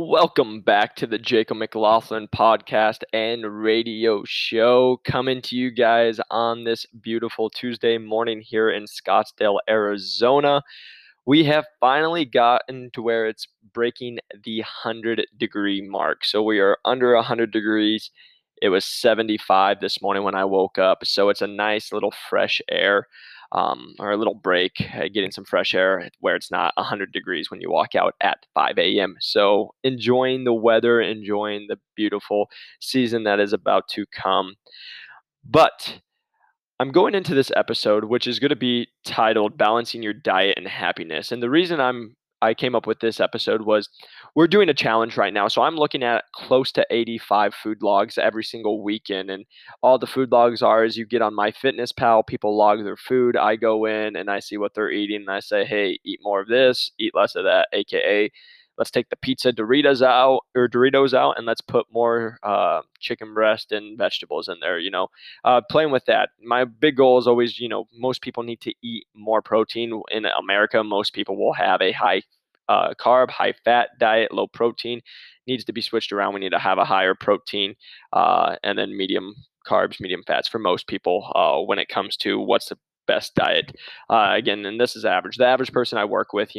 Welcome back to the Jacob McLaughlin podcast and radio show, coming to you guys on this beautiful Tuesday morning here in Scottsdale, Arizona. We have finally gotten to where it's breaking the 100-degree mark. So we are under 100 degrees. It was 75 this morning when I woke up. So it's a nice little fresh air, or a little break, getting some fresh air where it's not 100 degrees when you walk out at 5 a.m. So enjoying the weather, enjoying the beautiful season that is about to come. But I'm going into this episode, which is going to be titled Balancing Your Diet and Happiness. And the reason I came up with this episode was we're doing a challenge right now. So I'm looking at close to 85 food logs every single weekend. And all the food logs are is you get on MyFitnessPal, people log their food. I go in and I see what they're eating and I say, hey, eat more of this, eat less of that, aka let's take the pizza Doritos out and let's put more chicken breast and vegetables in there, playing with that. My big goal is always, most people need to eat more protein. In America, most people will have a high carb, high fat diet, low protein. Needs to be switched around. We need to have a higher protein and then medium carbs, medium fats for most people when it comes to what's the best diet. Again, and this is average. The average person I work with,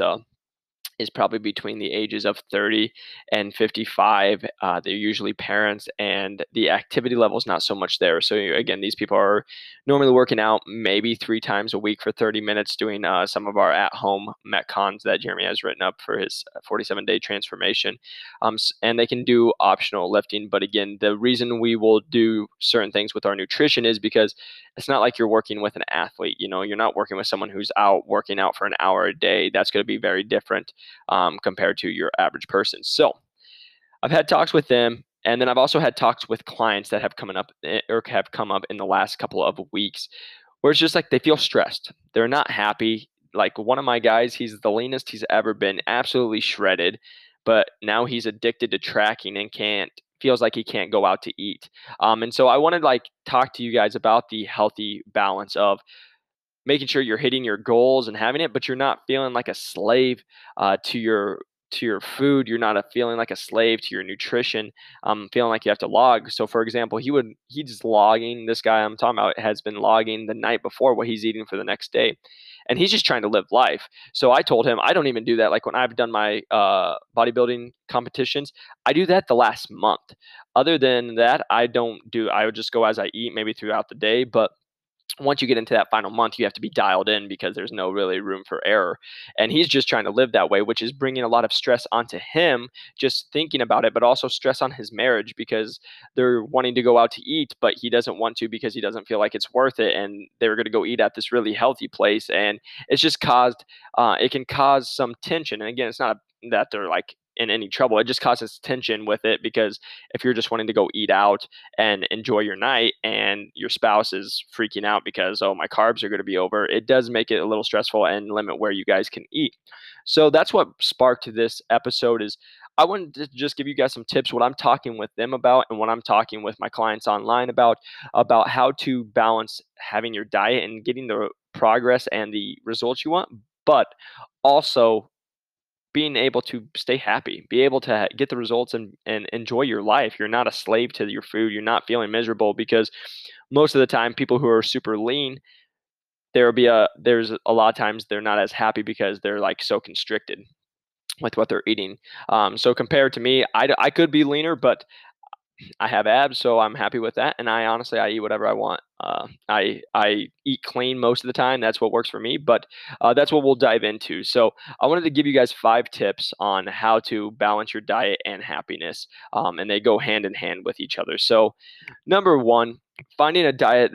is probably between the ages of 30 and 55. They're usually parents, and the activity level is not so much there. So again, these people are normally working out maybe 3 times a week for 30 minutes, doing some of our at-home Metcons that Jeremy has written up for his 47-day transformation. And they can do optional lifting. But again, the reason we will do certain things with our nutrition is because it's not like you're working with an athlete. You're not working with someone who's out working out for an hour a day. That's going to be very different compared to your average person. So I've had talks with them, and then I've also had talks with clients that have come up in the last couple of weeks, where it's just like they feel stressed. They're not happy. Like one of my guys, he's the leanest he's ever been, absolutely shredded, but now he's addicted to tracking and feels like he can't go out to eat. And so I wanted to talk to you guys about the healthy balance of making sure you're hitting your goals and having it, but you're not feeling like a slave to your food. You're not feeling like a slave to your nutrition, feeling like you have to log. So for example, he's logging, this guy I'm talking about has been logging the night before what he's eating for the next day. And he's just trying to live life. So I told him, I don't even do that. Like when I've done my bodybuilding competitions, I do that the last month. Other than that, I would just go as I eat, maybe throughout the day. But once you get into that final month, you have to be dialed in because there's no really room for error. And he's just trying to live that way, which is bringing a lot of stress onto him just thinking about it, but also stress on his marriage because they're wanting to go out to eat, but he doesn't want to because he doesn't feel like it's worth it. And they were going to go eat at this really healthy place. And it's just it can cause some tension. And again, it's not that they're in any trouble. It just causes tension with it because if you're just wanting to go eat out and enjoy your night and your spouse is freaking out because, oh, my carbs are going to be over, it does make it a little stressful and limit where you guys can eat. So that's what sparked this episode. Is I wanted to just give you guys some tips, what I'm talking with them about and what I'm talking with my clients online about how to balance having your diet and getting the progress and the results you want, but also being able to stay happy, be able to get the results and enjoy your life. You're not a slave to your food. You're not feeling miserable because most of the time people who are super lean, there's a lot of times they're not as happy because they're so constricted with what they're eating. So compared to me, I could be leaner, but I have abs, so I'm happy with that. And I eat whatever I want. I eat clean most of the time. That's what works for me. But that's what we'll dive into. So I wanted to give you guys 5 tips on how to balance your diet and happiness, and they go hand in hand with each other. So number 1, finding a diet,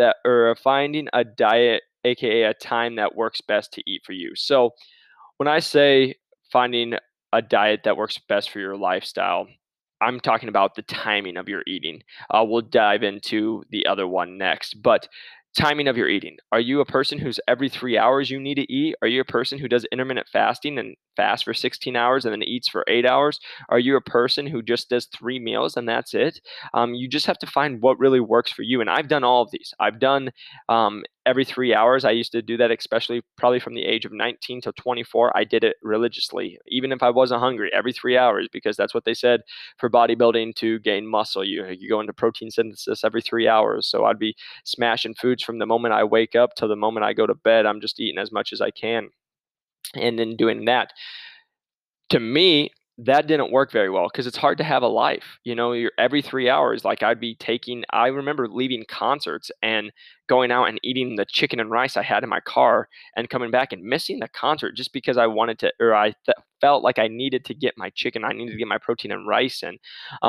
aka a time that works best to eat for you. So when I say finding a diet that works best for your lifestyle, I'm talking about the timing of your eating. We'll dive into the other one next, but timing of your eating. Are you a person who's every 3 hours you need to eat? Are you a person who does intermittent fasting and fasts for 16 hours and then eats for 8 hours? Are you a person who just does 3 meals and that's it? You just have to find what really works for you. And I've done all of these. I've done every 3 hours. I used to do that, especially probably from the age of 19 to 24. I did it religiously, even if I wasn't hungry, every 3 hours, because that's what they said for bodybuilding to gain muscle. You go into protein synthesis every 3 hours. So I'd be smashing foods from the moment I wake up till the moment I go to bed. I'm just eating as much as I can. And then doing that, to me, that didn't work very well because it's hard to have a life. You're every 3 hours. Like I remember leaving concerts and going out and eating the chicken and rice I had in my car and coming back and missing the concert just because I wanted to, or felt like I needed to get my chicken, I needed to get my protein and rice in.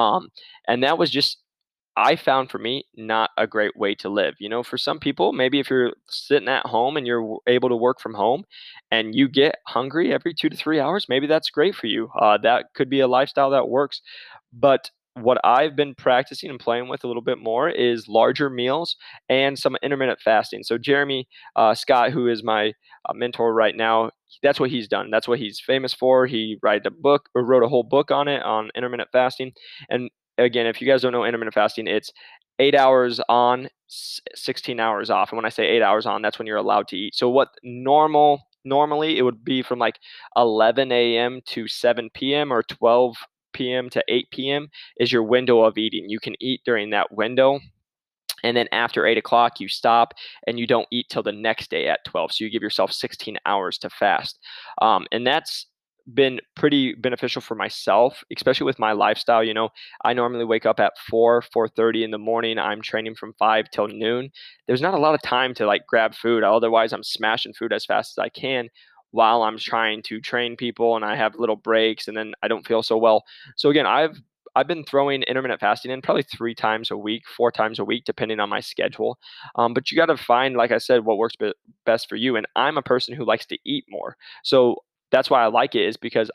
And that was just, I found, for me, not a great way to live. For some people, maybe if you're sitting at home and you're able to work from home and you get hungry every 2 to 3 hours, maybe that's great for you. That could be a lifestyle that works. But what I've been practicing and playing with a little bit more is larger meals and some intermittent fasting. So Jeremy Scott, who is my mentor right now, that's what he's done. That's what he's famous for. He wrote a whole book on it, on intermittent fasting. And again, if you guys don't know intermittent fasting, it's 8 hours on, 16 hours off. And when I say 8 hours on, that's when you're allowed to eat. So what normally it would be from like 11 a.m. to 7 p.m. or 12 p.m. to 8 p.m. is your window of eating. You can eat during that window. And then after 8 o'clock, you stop and you don't eat till the next day at 12. So you give yourself 16 hours to fast. And that's been pretty beneficial for myself, especially with my lifestyle. I normally wake up at 4:30 in the morning. I'm training from 5 till noon. There's not a lot of time to like grab food. Otherwise, I'm smashing food as fast as I can while I'm trying to train people, and I have little breaks and then I don't feel so well. So again, I've been throwing intermittent fasting in probably 3 times a week, 4 times a week, depending on my schedule. But you got to find, like I said, what works best for you. And I'm a person who likes to eat more. So that's why I like it, is because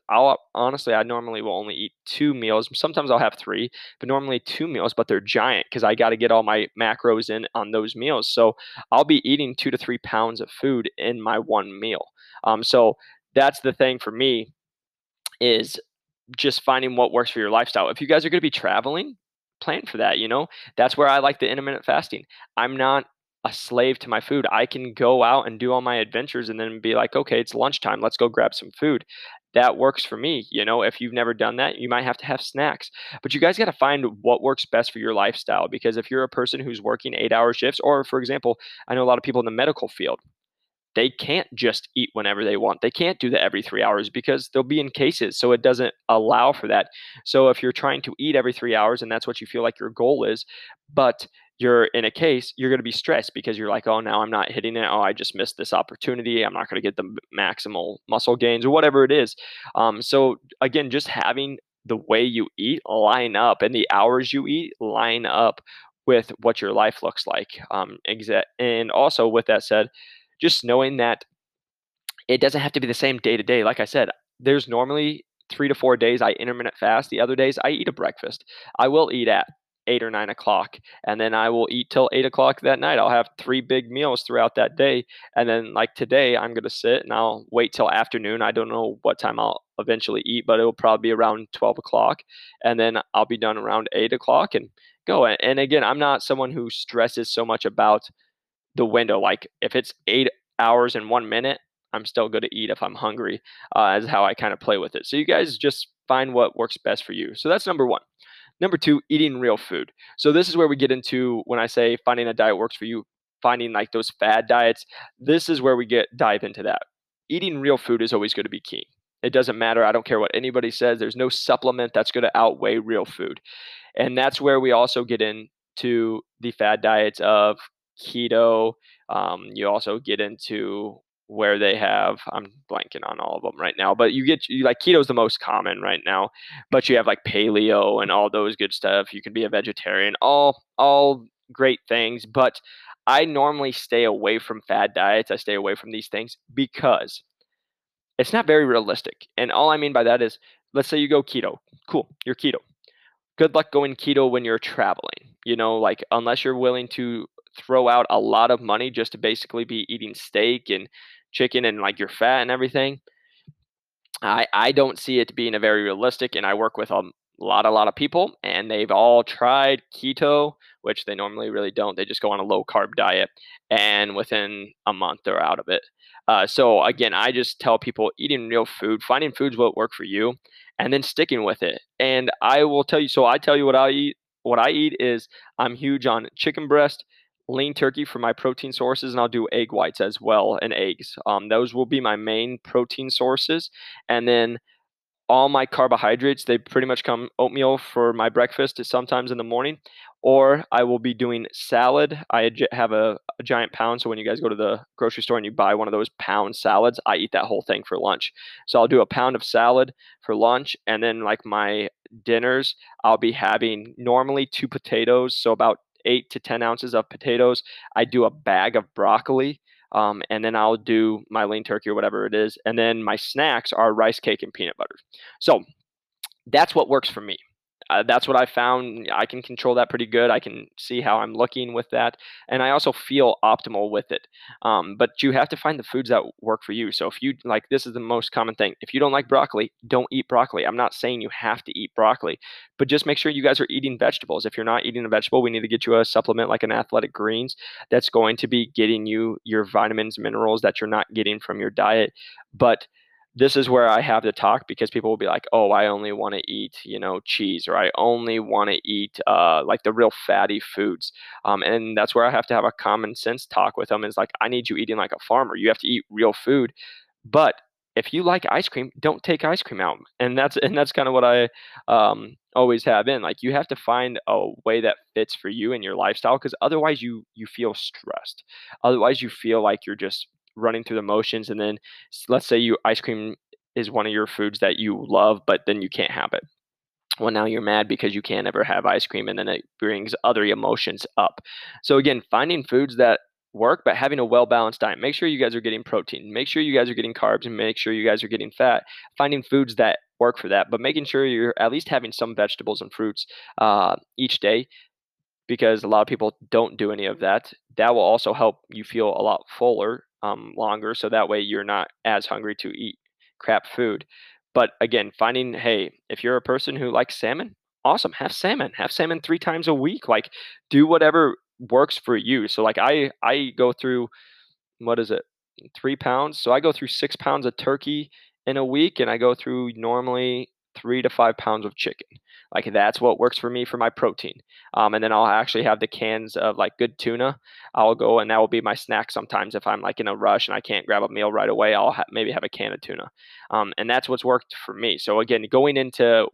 I normally will only eat 2 meals. Sometimes I'll have 3, but normally 2 meals, but they're giant because I got to get all my macros in on those meals. So I'll be eating 2 to 3 pounds of food in my one meal. So that's the thing for me, is just finding what works for your lifestyle. If you guys are going to be traveling, plan for that. That's where I like the intermittent fasting. I'm not a slave to my food. I can go out and do all my adventures and then be like, okay, it's lunchtime. Let's go grab some food. That works for me. If you've never done that, you might have to have snacks. But you guys got to find what works best for your lifestyle. Because if you're a person who's working 8-hour shifts, or for example, I know a lot of people in the medical field, they can't just eat whenever they want. They can't do that every 3 hours because they'll be in cases. So it doesn't allow for that. So if you're trying to eat every 3 hours and that's what you feel like your goal is, but you're in a case, you're going to be stressed because you're like, oh, now I'm not hitting it. Oh, I just missed this opportunity. I'm not going to get the maximal muscle gains or whatever it is. So again, just having the way you eat line up and the hours you eat line up with what your life looks like. And also, with that said, just knowing that it doesn't have to be the same day to day. Like I said, there's normally 3 to 4 days I intermittent fast. The other days I eat a breakfast. I will eat at 8 or 9 o'clock, and then I will eat till 8 o'clock that night. I'll have 3 big meals throughout that day. And then, like today, I'm going to sit and I'll wait till afternoon. I don't know what time I'll eventually eat, but it'll probably be around 12 o'clock. And then I'll be done around 8 o'clock and go. And again, I'm not someone who stresses so much about the window. Like if it's 8 hours and 1 minute, I'm still going to eat if I'm hungry, is how I kind of play with it. So you guys just find what works best for you. So that's number one. Number two, eating real food. So this is where we get into, when I say finding a diet works for you, finding like those fad diets. This is where we dive into that. Eating real food is always going to be key. It doesn't matter. I don't care what anybody says. There's no supplement that's going to outweigh real food. And that's where we also get into the fad diets of keto. You also get into where they have, I'm blanking on all of them right now, but like keto is the most common right now, but you have like paleo and all those good stuff. You can be a vegetarian, all great things, but I normally stay away from fad diets. I stay away from these things because it's not very realistic. And all I mean by that is, let's say you go keto. Cool, you're keto. Good luck going keto when you're traveling. Like unless you're willing to throw out a lot of money just to basically be eating steak and chicken and like your fat and everything. I don't see it being a very realistic, and I work with lot of people, and they've all tried keto, which they normally really don't. They just go on a low carb diet, and within a month they're out of it. So again, I just tell people eating real food, finding foods what work for you, and then sticking with it. And I will tell you. So I tell you what I eat. What I eat is I'm huge on chicken breast, lean turkey for my protein sources, and I'll do egg whites as well and eggs. Those will be my main protein sources, and then all my carbohydrates, they pretty much come oatmeal for my breakfast sometimes in the morning, or I will be doing salad. Have a giant pound. So when you guys go to the grocery store and you buy one of those pound salads, I eat that whole thing for lunch. So I'll do a pound of salad for lunch. And then, like, my dinners, I'll be having normally 2 potatoes. So about 8 to 10 ounces of potatoes. I do a bag of broccoli, and then I'll do my lean turkey or whatever it is. And then my snacks are rice cake and peanut butter. So that's what works for me. That's what I found. I can control that pretty good. I can see how I'm looking with that, and I also feel optimal with it. But you have to find the foods that work for you. So if you like, this is the most common thing. If you don't like broccoli, don't eat broccoli. I'm not saying you have to eat broccoli, but just make sure you guys are eating vegetables. If you're not eating a vegetable, we need to get you a supplement like an Athletic Greens that's going to be getting you your vitamins, minerals that you're not getting from your diet. But this is where I have to talk, because people will be like, "Oh, I only want to eat, cheese, or I only want to eat like the real fatty foods." And that's where I have to have a common sense talk with them. Is like, I need you eating like a farmer. You have to eat real food. But if you like ice cream, don't take ice cream out. And that's kind of what I always have in. Like, you have to find a way that fits for you and your lifestyle, because otherwise you feel stressed. Otherwise, you feel like you're just running through the motions, and then let's say you ice cream is one of your foods that you love, but then you can't have it. Well, now you're mad because you can't ever have ice cream, and then it brings other emotions up. So again, finding foods that work, but having a well balanced diet. Make sure you guys are getting protein. Make sure you guys are getting carbs, and make sure you guys are getting fat. Finding foods that work for that, but making sure you're at least having some vegetables and fruits each day, because a lot of people don't do any of that. That will also help you feel a lot fuller longer, so that way you're not as hungry to eat crap food. But again, finding, hey, if you're a person who likes salmon, awesome, have salmon. Have salmon 3 times a week. Like, do whatever works for you. So like, I go through, what is it, 3 pounds. So I go through 6 pounds of turkey in a week, and I go through normally 3 to 5 pounds of chicken. Like, that's what works for me for my protein. And then I'll actually have the cans of like good tuna. I'll go, and that will be my snack sometimes. If I'm like in a rush and I can't grab a meal right away, I'll maybe have a can of tuna. And that's what's worked for me. So again, going into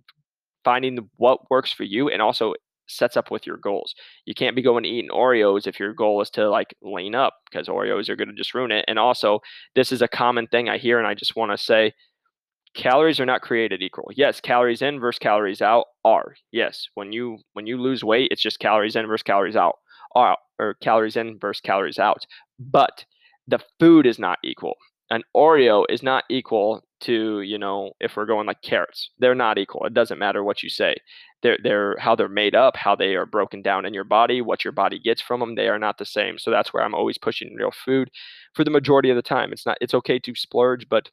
finding what works for you, and also sets up with your goals. You can't be going to eating Oreos if your goal is to like lean up, because Oreos are going to just ruin it. And also, this is a common thing I hear, and I just want to say, calories are not created equal. Yes, calories in versus calories out are. Yes, when you lose weight, it's just calories in versus calories out, or calories in versus calories out. But the food is not equal. An Oreo is not equal to, if we're going like carrots. They're not equal. It doesn't matter what you say. They're how they're made up, how they are broken down in your body, what your body gets from them. They are not the same. So that's where I'm always pushing real food for the majority of the time. It's okay to splurge, but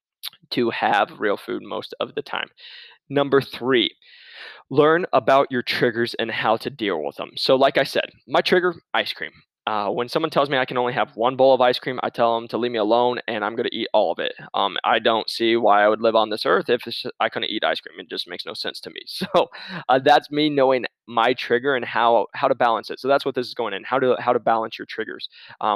to have real food most of the time. Number three, learn about your triggers and how to deal with them. So, like I said, my trigger, ice cream. When someone tells me I can only have one bowl of ice cream, I tell them to leave me alone, and I'm going to eat all of it. I don't see why I would live on this earth if I couldn't eat ice cream. It just makes no sense to me. So that's me knowing my trigger and how to balance it. So that's what this is going in. How to balance your triggers.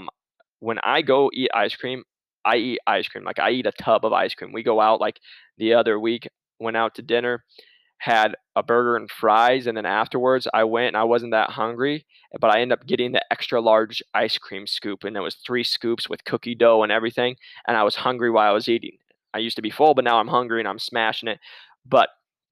When I go eat ice cream, I eat ice cream. Like, I eat a tub of ice cream. We go out, like the other week, went out to dinner, had a burger and fries, and then afterwards I went and I wasn't that hungry, but I ended up getting the extra large ice cream scoop, and it was 3 scoops with cookie dough and everything, and I was hungry while I was eating. I used to be full, but now I'm hungry and I'm smashing it. But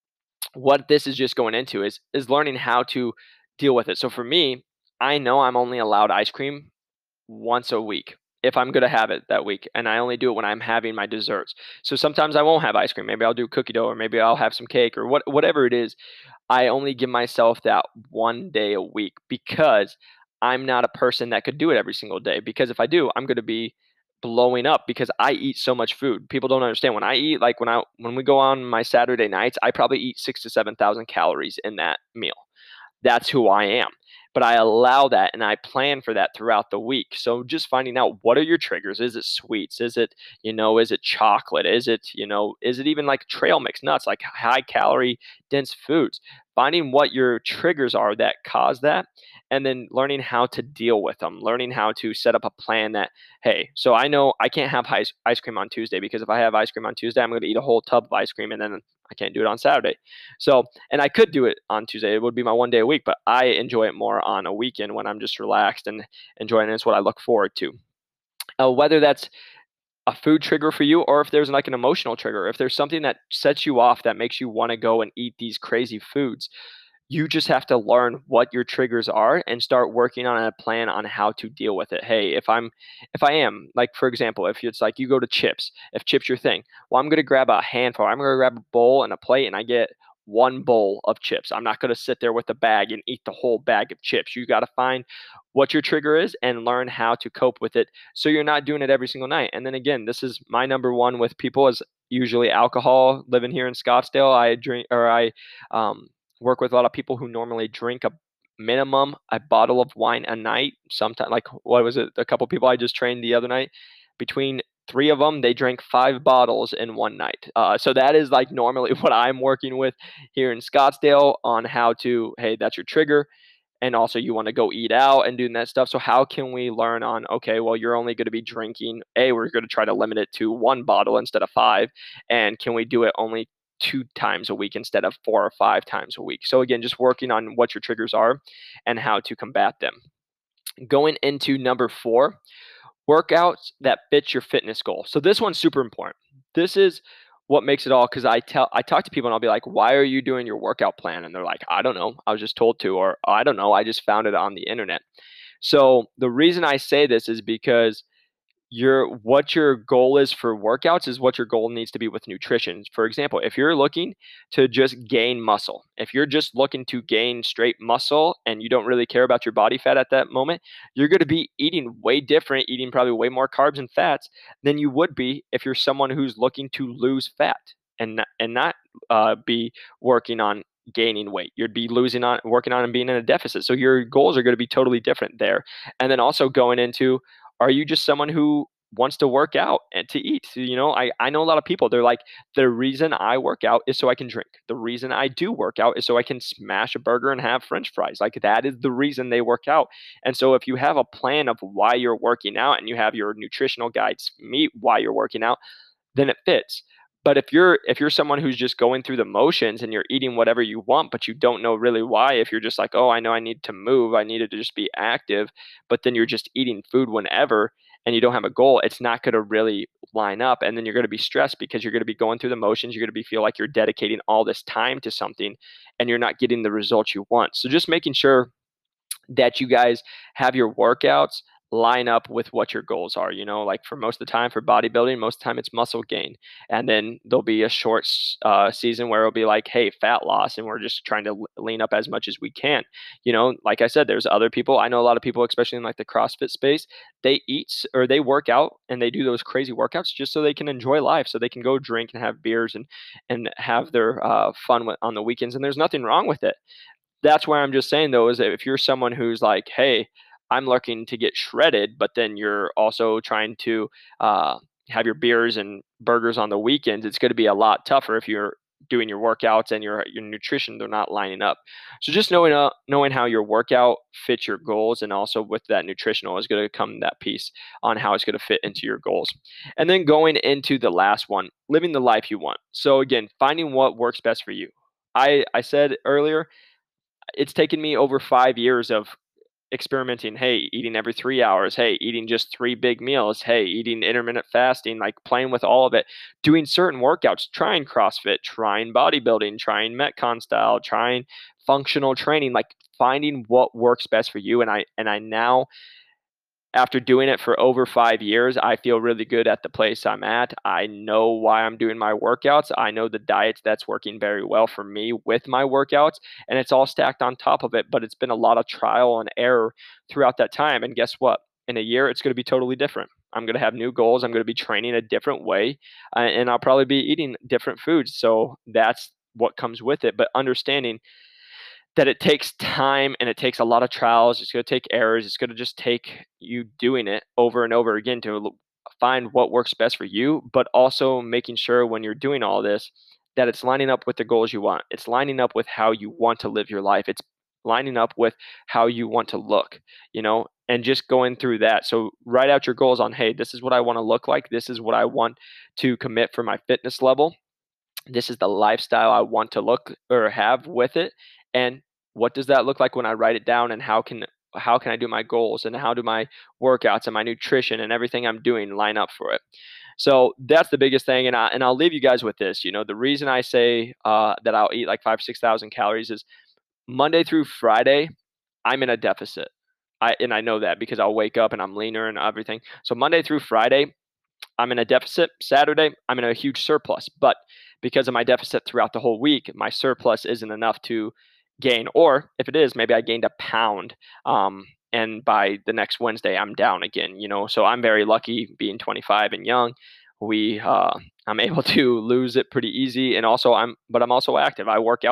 what this is just going into is learning how to deal with it. So for me, I know I'm only allowed ice cream once a week if I'm gonna have it that week, and I only do it when I'm having my desserts. So sometimes I won't have ice cream. Maybe I'll do cookie dough, or maybe I'll have some cake, or whatever it is. I only give myself that one day a week, because I'm not a person that could do it every single day. Because if I do, I'm gonna be blowing up because I eat so much food. People don't understand when I eat, like when we go on my Saturday nights, I probably eat 6 to 7,000 calories in that meal. That's who I am. But I allow that and I plan for that throughout the week. So just finding out, what are your triggers? Is it sweets? Is it, is it chocolate? Is it even like trail mix nuts, like high calorie dense foods? Finding what your triggers are that cause that, and then learning how to deal with them, learning how to set up a plan that, hey, so I know I can't have ice cream on Tuesday, because if I have ice cream on Tuesday, I'm going to eat a whole tub of ice cream, and then I can't do it on Saturday. So, and I could do it on Tuesday. It would be my one day a week, but I enjoy it more on a weekend when I'm just relaxed and enjoying it. It's what I look forward to. Whether that's a food trigger for you, or if there's like an emotional trigger, if there's something that sets you off that makes you want to go and eat these crazy foods, you just have to learn what your triggers are and start working on a plan on how to deal with it. Hey, if I am, like, for example, if it's like you go to chips, if chips your thing, well, I'm going to grab a handful. I'm going to grab a bowl and a plate, and I get one bowl of chips. I'm not going to sit there with a bag and eat the whole bag of chips. You got to find what your trigger is and learn how to cope with it, so you're not doing it every single night. And then again, this is my number one with people, is usually alcohol. Living here in Scottsdale, I work with a lot of people who normally drink a bottle of wine a night. Sometimes, like, what was it? A couple people I just trained the other night, between three of them, they drank 5 bottles in one night. So that is like normally what I'm working with here in Scottsdale on how to, hey, that's your trigger. And also you want to go eat out and doing that stuff. So how can we learn on, okay, well, you're only going to be drinking, we're going to try to limit it to 1 bottle instead of 5. And can we do it only 2 times a week instead of 4 or 5 times a week? So again, just working on what your triggers are and how to combat them. Going into number 4, workouts that fit your fitness goal. So this one's super important. This is what makes it all, because I talk to people and I'll be like, why are you doing your workout plan? And they're like, I don't know, I was just told to, or I don't know, I just found it on the internet. So the reason I say this is because what your goal is for workouts is what your goal needs to be with nutrition. For example, if you're looking to just gain muscle, if you're just looking to gain straight muscle and you don't really care about your body fat at that moment, you're going to be eating way different, eating probably way more carbs and fats than you would be if you're someone who's looking to lose fat and not be working on gaining weight. You'd be working on and being in a deficit. So your goals are going to be totally different there. And then also going into, are you just someone who wants to work out and to eat? So, I know a lot of people, they're like, the reason I work out is so I can drink. The reason I do work out is so I can smash a burger and have French fries. Like, that is the reason they work out. And so if you have a plan of why you're working out and you have your nutritional guides meet why you're working out, then it fits. But if you're someone who's just going through the motions and you're eating whatever you want, but you don't know really why, if you're just like, oh, I know I need to move, I needed to just be active, but then you're just eating food whenever and you don't have a goal, it's not going to really line up. And then you're going to be stressed because you're going to be going through the motions. You're going to feel like you're dedicating all this time to something and you're not getting the results you want. So just making sure that you guys have your workouts line up with what your goals are. Like, for most of the time for bodybuilding, most of the time it's muscle gain, and then there'll be a short season where it'll be like, hey, fat loss, and we're just trying to lean up as much as we can. Like I said, there's other people, I know a lot of people, especially in like the CrossFit space, they eat or they work out and they do those crazy workouts just so they can enjoy life, so they can go drink and have beers and have their fun on the weekends, and there's nothing wrong with it. That's why I'm just saying, though, is that if you're someone who's like, hey, I'm looking to get shredded, but then you're also trying to have your beers and burgers on the weekends, it's going to be a lot tougher if you're doing your workouts and your nutrition, they're not lining up. So just knowing how your workout fits your goals, and also with that nutritional is going to come that piece on how it's going to fit into your goals. And then going into the last one, living the life you want. So again, finding what works best for you. I said earlier, it's taken me over 5 years of experimenting. Hey, eating every 3 hours. Hey, eating just 3 big meals. Hey, eating intermittent fasting, like playing with all of it, doing certain workouts, trying CrossFit, trying bodybuilding, trying Metcon style, trying functional training, like finding what works best for you. And I now, after doing it for over 5 years, I feel really good at the place I'm at. I know why I'm doing my workouts. I know the diet that's working very well for me with my workouts, and it's all stacked on top of it. But it's been a lot of trial and error throughout that time. And guess what? In a year, it's going to be totally different. I'm going to have new goals. I'm going to be training a different way, and I'll probably be eating different foods. So that's what comes with it. But understanding that it takes time and it takes a lot of trials. It's going to take errors. It's going to just take you doing it over and over again to find what works best for you, but also making sure when you're doing all this that it's lining up with the goals you want. It's lining up with how you want to live your life. It's lining up with how you want to look, and just going through that. So write out your goals on, hey, this is what I want to look like. This is what I want to commit for my fitness level. This is the lifestyle I want to look or have with it. And what does that look like when I write it down, and how can I do my goals, and how do my workouts and my nutrition and everything I'm doing line up for it? So that's the biggest thing, and I'll leave you guys with this. The reason I say that I'll eat like 5,000 to 6,000 calories is Monday through Friday, I'm in a deficit. I know that because I'll wake up and I'm leaner and everything. So Monday through Friday, I'm in a deficit. Saturday, I'm in a huge surplus. But because of my deficit throughout the whole week, my surplus isn't enough to gain. Or if it is, maybe I gained a pound. And by the next Wednesday, I'm down again. So I'm very lucky being 25 and young. I'm able to lose it pretty easy, and also I'm also active.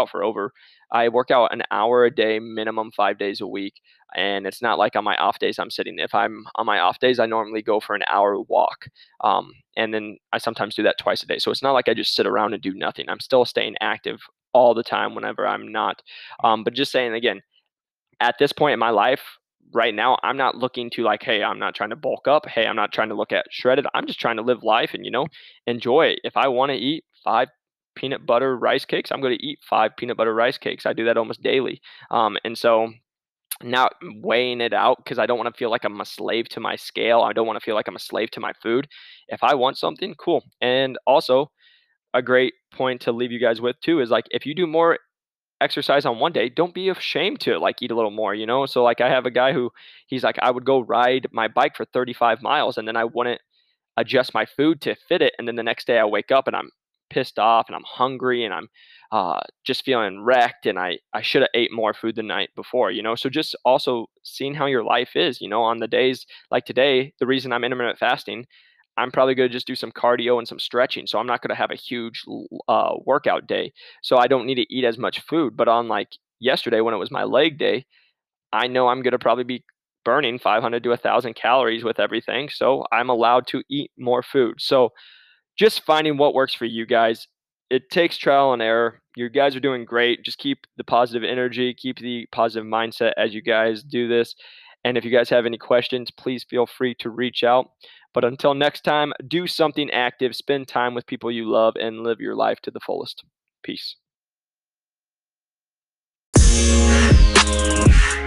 I work out an hour a day, minimum 5 days a week, and it's not like on my off days I'm sitting. If I'm on my off days, I normally go for an hour walk, and then I sometimes do that twice a day. So it's not like I just sit around and do nothing. I'm still staying active all the time whenever I'm not. But just saying again, at this point in my life right now, I'm not looking to like, hey, I'm not trying to bulk up. Hey, I'm not trying to look at shredded. I'm just trying to live life and, enjoy it. If I want to eat 5 peanut butter rice cakes, I'm going to eat 5 peanut butter rice cakes. I do that almost daily. And so not weighing it out because I don't want to feel like I'm a slave to my scale. I don't want to feel like I'm a slave to my food. If I want something, cool. And also a great point to leave you guys with too is like, if you do more exercise on one day, don't be ashamed to like eat a little more. So like I have a guy who he's like, I would go ride my bike for 35 miles and then I wouldn't adjust my food to fit it. And then the next day I wake up and I'm pissed off and I'm hungry and I'm just feeling wrecked, and I should have ate more food the night before. So just also seeing how your life is, on the days like today, the reason I'm intermittent fasting, I'm probably going to just do some cardio and some stretching. So I'm not going to have a huge workout day. So I don't need to eat as much food. But on like yesterday when it was my leg day, I know I'm going to probably be burning 500 to 1,000 calories with everything. So I'm allowed to eat more food. So just finding what works for you guys. It takes trial and error. You guys are doing great. Just keep the positive energy, keep the positive mindset as you guys do this. And if you guys have any questions, please feel free to reach out. But until next time, do something active, spend time with people you love, and live your life to the fullest. Peace.